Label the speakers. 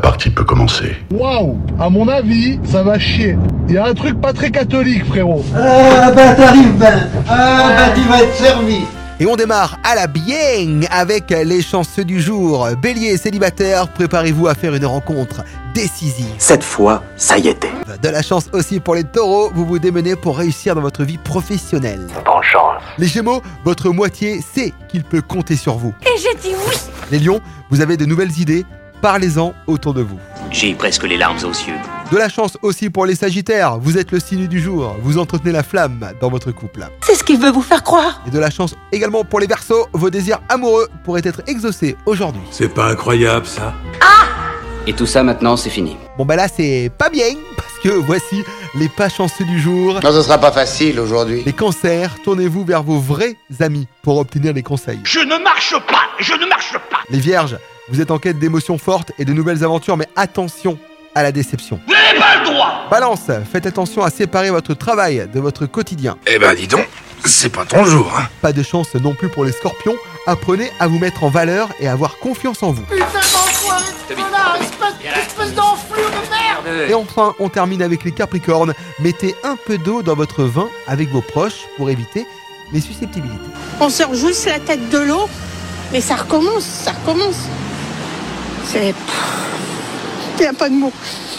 Speaker 1: partie peut commencer.
Speaker 2: Waouh, à mon avis, ça va chier. Il y a un truc pas très catholique, frérot.
Speaker 3: Ah bah t'arrives ben. Ah bah tu vas être servi.
Speaker 4: Et on démarre à la bien avec les chanceux du jour. Bélier célibataire, préparez-vous à faire une rencontre décisive.
Speaker 5: Cette fois, ça y était.
Speaker 4: De la chance aussi pour les taureaux, vous vous démenez pour réussir dans votre vie professionnelle.
Speaker 5: Bonne chance.
Speaker 4: Les gémeaux, votre moitié sait qu'il peut compter sur vous.
Speaker 6: Et j'ai dit oui.
Speaker 4: Les lions, vous avez de nouvelles idées, parlez-en autour de vous.
Speaker 5: J'ai presque les larmes aux yeux.
Speaker 4: De la chance aussi pour les sagittaires, vous êtes le signe du jour, vous entretenez la flamme dans votre couple.
Speaker 6: C'est ce qu'il veut vous faire croire.
Speaker 4: Et de la chance également pour les verseaux, vos désirs amoureux pourraient être exaucés aujourd'hui.
Speaker 7: C'est pas incroyable ça?
Speaker 5: Et tout ça maintenant, c'est fini.
Speaker 4: Bon bah là c'est pas bien, parce que voici les pas chanceux du jour.
Speaker 8: Non, ce sera pas facile aujourd'hui.
Speaker 4: Les cancers, tournez-vous vers vos vrais amis pour obtenir des conseils.
Speaker 9: Je ne marche pas.
Speaker 4: Les vierges, vous êtes en quête d'émotions fortes et de nouvelles aventures, mais attention à la déception.
Speaker 9: Vous n'avez pas le droit.
Speaker 4: Balance, faites attention à séparer votre travail de votre quotidien.
Speaker 7: Eh ben dis donc, c'est pas ton jour, hein.
Speaker 4: Pas de chance non plus pour les scorpions, apprenez à vous mettre en valeur et à avoir confiance en vous.
Speaker 6: Putain d'enfoiré de connard, espèce d'enflure de merde.
Speaker 4: Et enfin, on termine avec les capricornes. Mettez un peu d'eau dans votre vin avec vos proches pour éviter les susceptibilités.
Speaker 6: On sort juste la tête de l'eau, mais ça recommence. Il n'y a pas de mots.